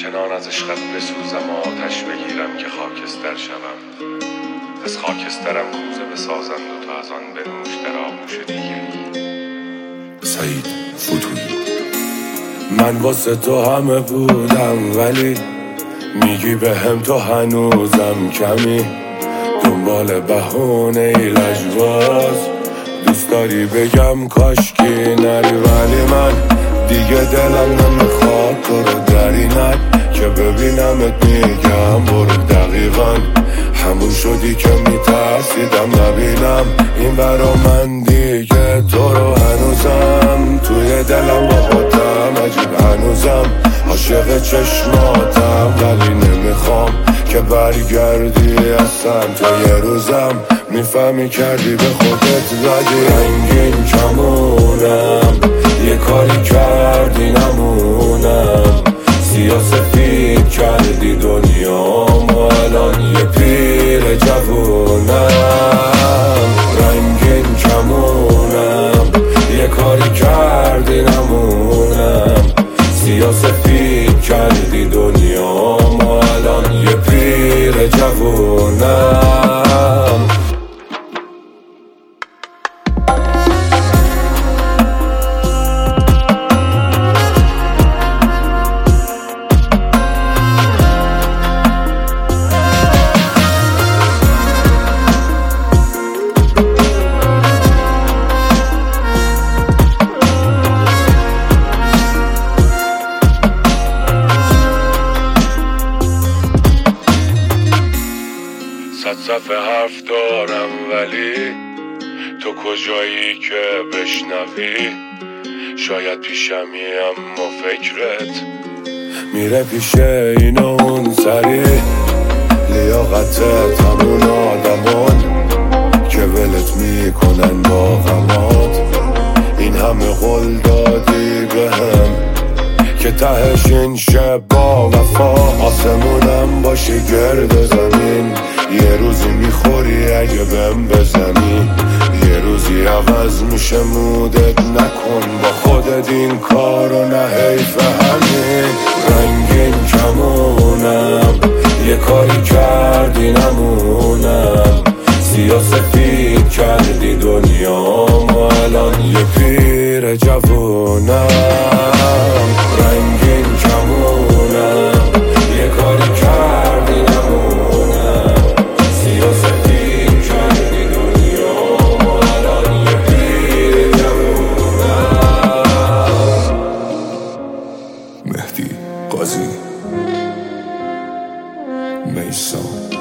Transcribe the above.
چنان از عشقت بسوزم و آتش بگیرم که خاکستر شوم. از خاکسترم کوزه بسازند و تو از آن بنوش در آغوش دیگری. سعید فتوحی. من واسه تو همه بودم ولی میگی به هم تو هنوزم کمی. دنبال بهونه ای لجواز دوست داری بگم کاشکی نری، ولی من دیگه دلم نمیخواد تو رو در اینک که ببینمت میگم برو. دقیقا همون شدی که میترسیدم نبینم این برا من دیگه تو رو هنوزم توی دلم با خودم عجیب هنوزم عاشق چشماتم، ولی نمیخوام که برگردی اصلا تو یه روزم میفهمی کردی به خودت زدی رنگین کمونم. یه کاری کردی نمونم، سیاسفید کردی دنیام و الان یه پیر جوونم. رنگین کمونم، یه کاری کردی نمونم، سیاسفید کردی دنیام و الان یه پیر جوونم. صفحه حرف دارم ولی تو کجایی که بشنوی؟ شاید پیشمی اما فکرت میره پیش این و اون سری. لیاقتت همون آدمان که ولت میکنن با غمات. این همه قول دادی بهم که تهش این شب با وفا آسمونم باشی گرد زمین. یه روزی میخوری اگه بهم بزنی، یه روزی عوض میشه مودت. نکن با خودت این کارو نه حیف همین. رنگین کمونم، یه کاری کردی نمونم، سیاسفید کردی دنیام و الان یه پیر جوونم. رنگین کمونم، یه کاری کردی نمونم، سیاسفید کردی دنیام و الان یه پیر جوونم. مهدی قاضی میسان.